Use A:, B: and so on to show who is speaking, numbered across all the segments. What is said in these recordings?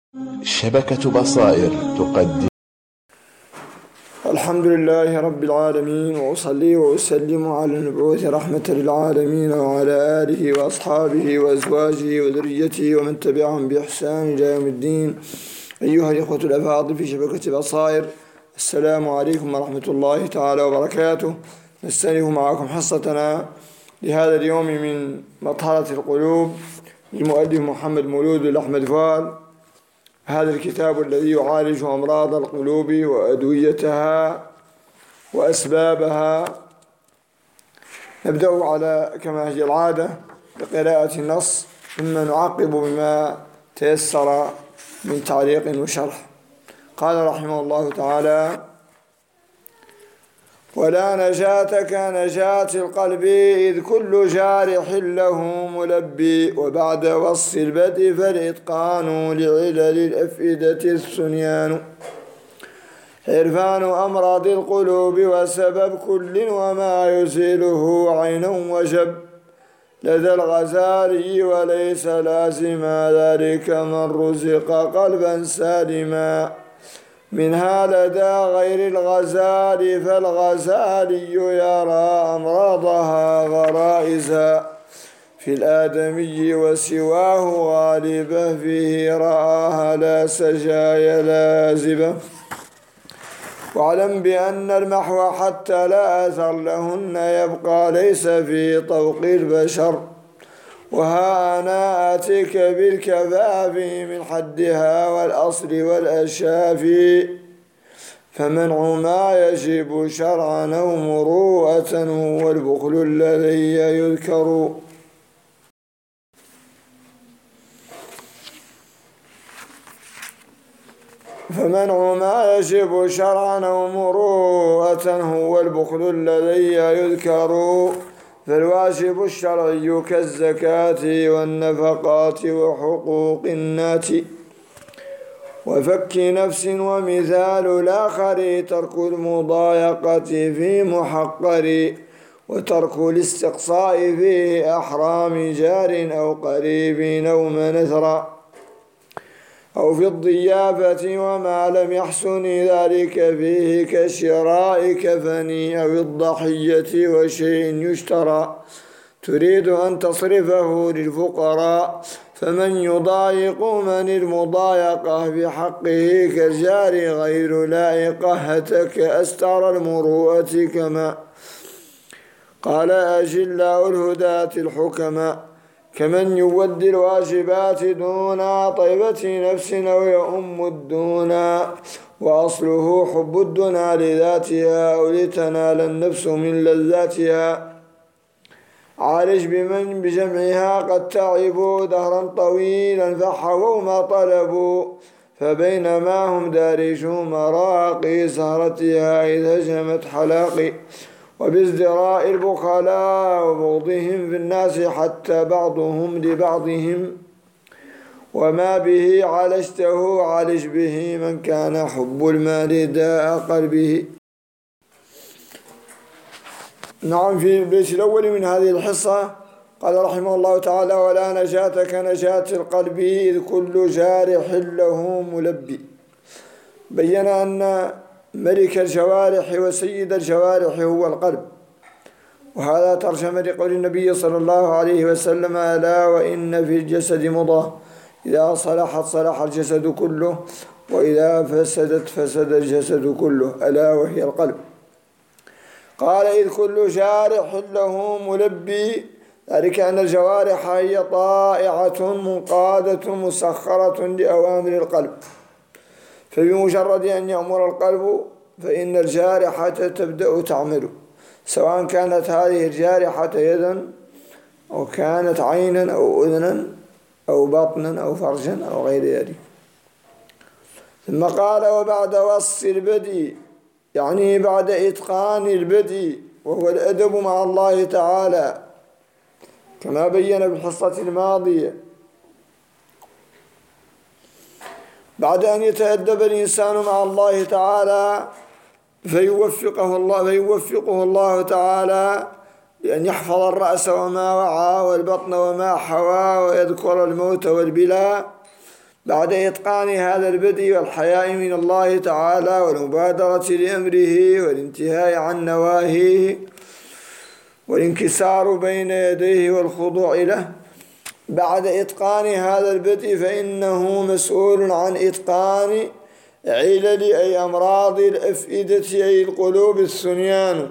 A: شبكة بصائر تقدم.
B: الحمد لله رب العالمين، وأصلي وأسلم على المبعوث رحمة للعالمين وعلى آله وأصحابه وأزواجه وذريته ومن تبعهم بإحسان إلى يوم الدين. أيها الإخوة الأفاضل في شبكة بصائر، السلام عليكم ورحمة الله تعالى وبركاته. نستأنف معكم حصتنا لهذا اليوم من مطهرة القلوب للمؤلف محمد مولود الأحمد فؤاد. هذا الكتاب الذي يعالج أمراض القلوب وأدويتها وأسبابها. نبدأ كما هي العادة بقراءة النص، ثم نعقب بما تيسر من تعليق وشرح. قال رحمه الله تعالى: ولا نجاة كنجاة القلب إذ كل جارح له ملبي، وبعد وصف البدء فالإتقان لعلل الأفئدة الثنيان، عرفان أمراض القلوب وسبب كل وما يزيله عينا وجب لدى الغزالي، وليس لازما ذلك من رزق قلبا سالما منها لدى غير الغزال، فالغزالي يرى أمراضها غرائزا في الآدمي وسواه غالبة، فيه رآها لا سجايا لازبة. واعلم بأن المحو حتى لا أثر لهن يبقى ليس في طوق البشر، وها أنا آتيك بالكفاف من حدها والأصل والأشاف، فمنع ما يجب شرعا أو مروءة هو البخل الذي يذكر. فمنع ما يجب شرعا أو مروءة هو البخل الذي يذكر، فالواجب الشرعي كالزكاة والنفقات وحقوق النات وفك نفس. ومثال الآخر ترك المضايقة في محقر، وترك الاستقصاء في أحرام جار أو قريب أو منثر، أو في الضيافة وما لم يحسن ذلك فيه كشراء كفن أو الضحية وشيء يشترى، تريد أن تصرفه للفقراء، فمن يضايق من المضايقة بحقه كالجار غير لائقة، هتك أستر المروءة كما قال أجلاء الهداة الحكماء، كمن يودي الواجبات دون طيبة نفس أو يؤم الدنا، وأصله حب الدنا لذاتها أو لتنال النفس من لذاتها. عالج بمن بجمعها قد تعبوا دهرا طويلا فحووا ما طلبوا، فبينما هم دارجوا مراقي سهرتها إذ هجمت حلاقي، وبازدراء البخلاء وبغضهم في الناس حتى بعضهم لبعضهم، وما به عالجته عالج به من كان حب المال داء قلبه. نعم، في البيت الأول من هذه الحصة قال رحمه الله تعالى: ولا نجاة كنجاة القلب إذ كل جارح له ملبي. بين أن ملك الجوارح وسيد الجوارح هو القلب، وهذا ترجمة لقول النبي صلى الله عليه وسلم: ألا وإن في الجسد مضغة إذا صلحت صلح الجسد كله، وإذا فسدت فسد الجسد كله، ألا وهي القلب. قال: إذ كل جارح له ملبي، ذلك أن الجوارح هي طائعة منقادة مسخرة لأوامر القلب، فبمجرد أن يأمر القلب فإن الجارحة تبدأ تعمل، سواء كانت هذه الجارحة يدا أو كانت عينا أو أذنا أو بطنا أو فرجا أو غير ذلك. ثم قال: وبعد وصف البدء، يعني بعد إتقان البدء، وهو الأدب مع الله تعالى كما بين بالحصة الماضية. بعد أن يتأدب الإنسان مع الله تعالى فيوفقه الله تعالى بأن يحفظ الرأس وما وعى والبطن وما حوى، ويذكر الموت والبلاء، بعد إتقان هذا البدء والحياء من الله تعالى والمبادرة لأمره والانتهاء عن نواهيه والانكسار بين يديه والخضوع له، بعد إتقان هذا البدء فإنه مسؤول عن إتقان علل أي أمراض الأفئدة أي القلوب الثنيان.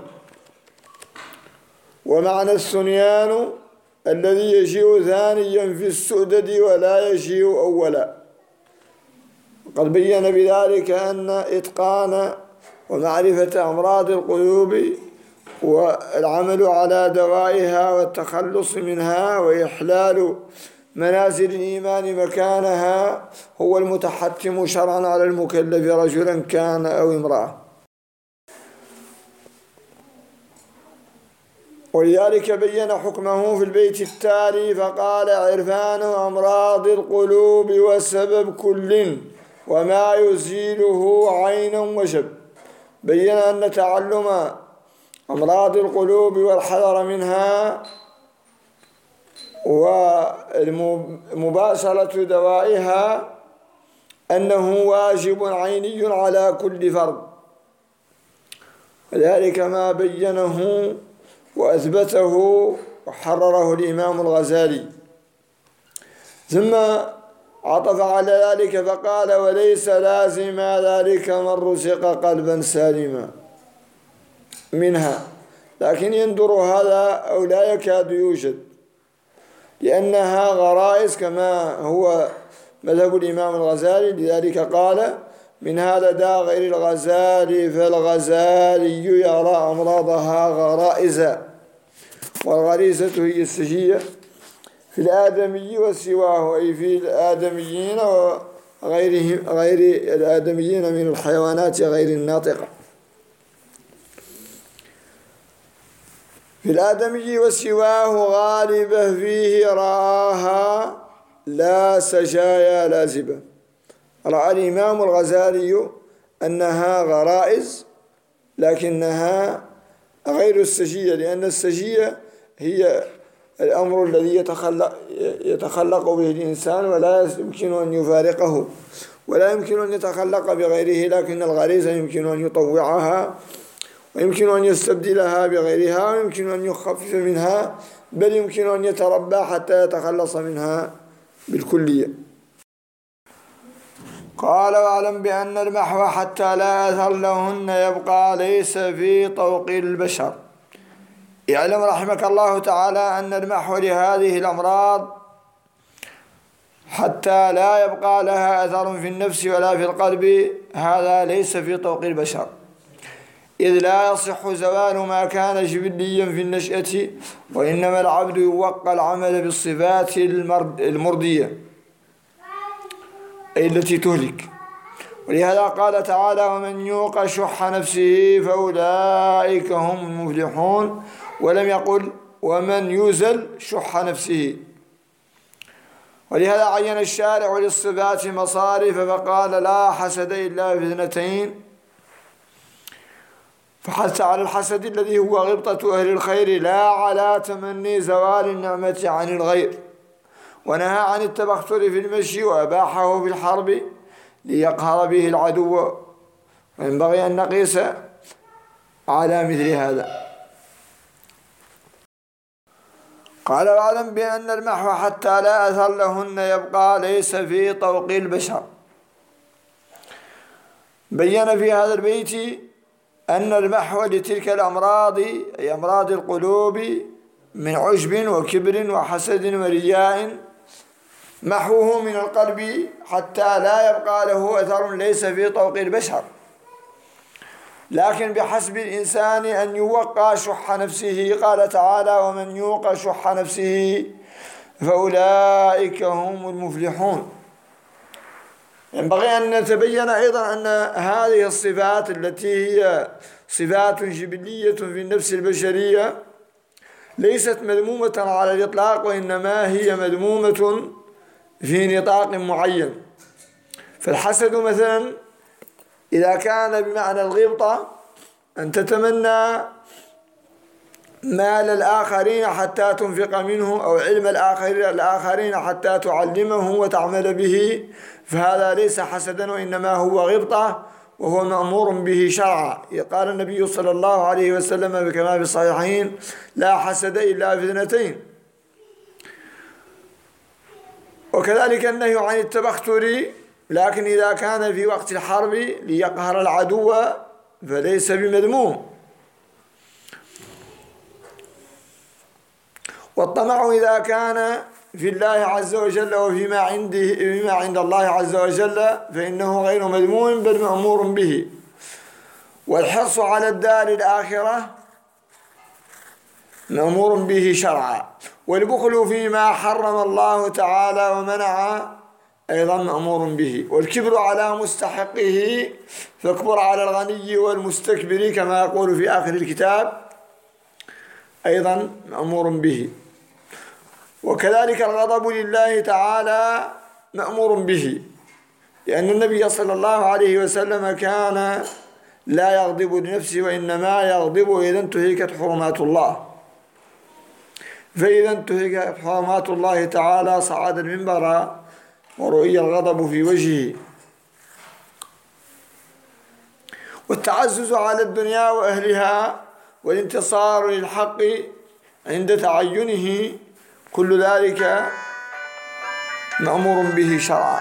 B: ومعنى الثنيان الذي يجيء ثانيا في السؤدد ولا يجيء أولا. قد بين بذلك أن إتقان ومعرفة أمراض القلوب والعمل على دوائها والتخلص منها وإحلال منازل الإيمان مكانها هو المتحتم شرعا على المكلف رجلا كان أو امرأة. ولذلك بين حكمه في البيت التالي فقال: عرفان أمراض القلوب وسبب كل وما يزيله عينا وشب. بين أن تعلم أمراض القلوب والحذر منها ومباشرة دوائها أنه واجب عيني على كل فرد، وذلك ما بينه وأثبته وحرره الإمام الغزالي. ثم عطف على ذلك فقال: وليس لازم ذلك من رزق قلبا سالما منها، لكن يندر هذا أو لا يكاد يوجد، لأنها غرائز كما هو مذهب الإمام الغزالي. لذلك قال: من هذا لدى غير الغزالي فالغزالي يرى أمراضها غرائزا. والغريزة هي السجية في الآدمي وسواه، أي في الآدميين وغيرهم غير الآدميين من الحيوانات غير الناطقة. في الآدمي وسواه غالبة فيه رآها لا سجايا لازبة. رأى الإمام الغزالي أنها غرائز لكنها غير السجية، لأن السجية هي الأمر الذي يتخلق به الإنسان ولا يمكن أن يفارقه ولا يمكن أن يتخلق بغيره، لكن الغريزة يمكن أن يطوعها ويمكن أن يستبدلها بغيرها ويمكن أن يخفف منها، بل يمكن أن يتربى حتى يتخلص منها بالكلية. قال: واعلم بأن المحو حتى لا أثر لهن يبقى ليس في طوق البشر. اعلم رحمك الله تعالى أن المحو لهذه الأمراض حتى لا يبقى لها أثر في النفس ولا في القلب هذا ليس في طوق البشر، إذ لا يصح زوال ما كان جبليا في النشأة، وإنما العبد يوقى العمل بالصفات المردية أي التي تهلك. ولهذا قال تعالى: ومن يوق شح نفسه فأولئك هم المفلحون، ولم يقل ومن يزل شح نفسه. ولهذا عين الشارع للصفات مصارف فقال: لا حسد إلا في اثنتين، فحث على الحسد الذي هو غبطة أهل الخير لا على تمني زوال النعمة عن الغير، ونهى عن التبختر في المشي وأباحه في الحرب ليقهر به العدو، وينبغي أن نقيس على مثل هذا. قال: واعلم بأن المحو حتى لا أثر لهن يبقى ليس في طوق البشر. بين في هذا البيت أن المحو لتلك الأمراض أي أمراض القلوب من عجب وكبر وحسد ورياء محوه من القلب حتى لا يبقى له أثر ليس في طوق البشر، لكن بحسب الإنسان أن يوقى شح نفسه. قال تعالى: ومن يوق شح نفسه فأولئك هم المفلحون. ينبغي أن نتبين أيضا أن هذه الصفات التي هي صفات جبلية في النفس البشرية ليست مذمومة على الإطلاق، وإنما هي مذمومة في نطاق معين. فالحسد مثلا إذا كان بمعنى الغبطة أن تتمنى مال الآخرين حتى تنفق منه، أو علم الآخرين حتى تعلمه وتعمل به، فهذا ليس حسدا وإنما هو غبطة، وهو مأمور به شرعا. قال النبي صلى الله عليه وسلم كما في الصحيحين: لا حسد إلا في اثنتين. وكذلك النهي عن التبختر، لكن إذا كان في وقت الحرب ليقهر العدو فليس بمذموم. والطمع إذا كان في الله عز وجل وفيما عند الله عز وجل فإنه غير مذموم بل مأمور به. والحرص على الدار الآخرة مأمور به شرعا. والبخل فيما حرم الله تعالى ومنع أيضا مأمور به. والكبر على مستحقه، فاكبر على الغني والمستكبر كما يقول في آخر الكتاب، أيضا مأمور به. وكذلك الغضب لله تعالى مأمور به، لأن النبي صلى الله عليه وسلم كان لا يغضب لنفسه وإنما يغضب إذا انتهكت حرمات الله. فإذا انتهكت حرمات الله تعالى صعد المنبر ورؤي الغضب في وجهه. والتعزز على الدنيا وأهلها والانتصار للحق عند تعينه، كل ذلك مأمور به شرعا.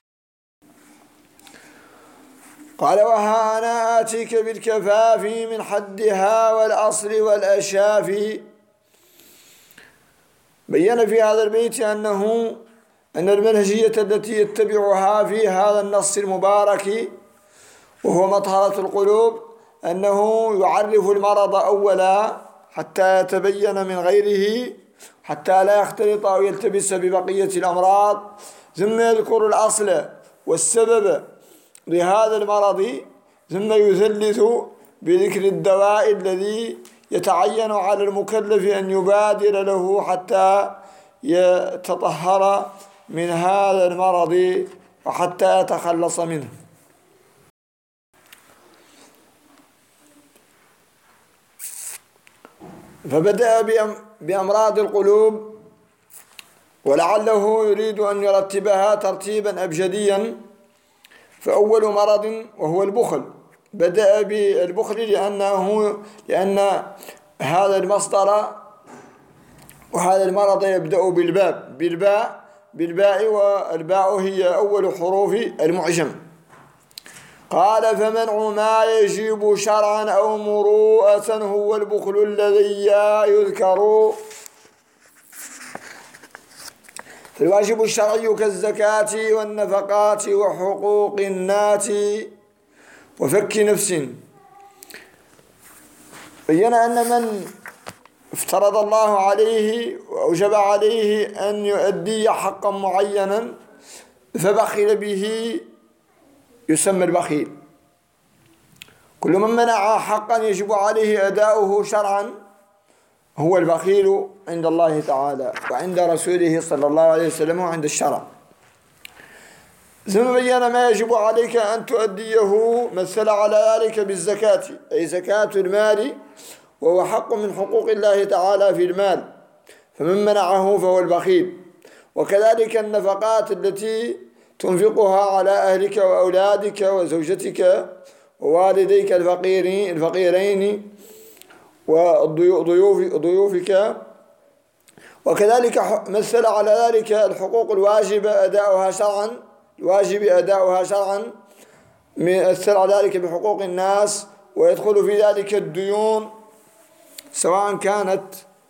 B: قال: وها أنا آتيك بالكفاف من حدها والأصل والأشاف. بين في هذا البيت أن المنهجية التي يتبعها في هذا النص المبارك وهو مطهرة القلوب أنه يعرف المرض أولا حتى يتبين من غيره، حتى لا يختلط أو يلتبس ببقية الأمراض، ثم يذكر الأصل والسبب لهذا المرض، ثم يثلث بذكر الدواء الذي يتعين على المكلف أن يبادر له حتى يتطهر من هذا المرض وحتى يتخلص منه. فبدأ بأمراض القلوب، ولعله يريد أن يرتبها ترتيبا أبجديا. فأول مرض وهو البخل، بدأ بالبخل لأن هذا المصدر وهذا المرض يبدأ بالباء، والباء هي أول حروف المعجم. قال: فمنع ما يجب شرعا أو مروءة هو البخل الذي يذكر. فالواجب الشرعي كالزكاة والنفقات وحقوق الناس وفك نفس. بين أن من افترض الله عليه وأوجب عليه أن يؤدي حقا معينا فبخل به يسمى البخيل. كل من منع حقا يجب عليه أداؤه شرعا هو البخيل عند الله تعالى وعند رسوله صلى الله عليه وسلم وعند الشرع. ثم بين ما يجب عليك أن تؤديه، مثل على ذلك بالزكاة، أي زكاة المال، وهو حق من حقوق الله تعالى في المال، فمن منعه فهو البخيل. وكذلك النفقات التي تنفقها على أهلك وأولادك وزوجتك ووالديك الفقيرين وضيوفك. وكذلك مثل على ذلك الحقوق الواجب أداؤها شرعا، مثل على ذلك بحقوق الناس، ويدخل في ذلك الديون سواء كانت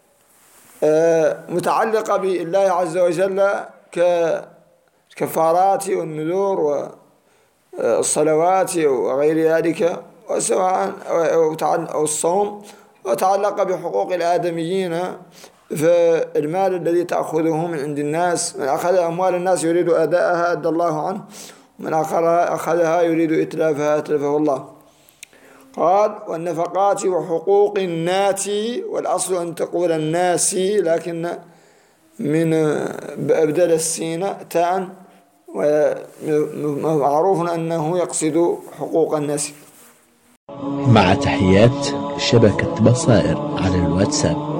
B: متعلقة بالله عز وجل كالكفارات والنذور والصلوات وغير ذلك، وسواء أو الصوم، وتعلق بحقوق الآدميين. فالمال الذي تأخذه من عند الناس، من أخذ أموال الناس يريد أداءها أدى الله عنه، ومن أخذها يريد إتلافها أتلفه الله. قال: والنفقات وحقوق الناس، والأصل أن تقول الناس، لكن من أبدل السين تاء، ومعروف أنه يقصد حقوق الناس.
C: مع تحيات شبكة بصائر على الواتساب.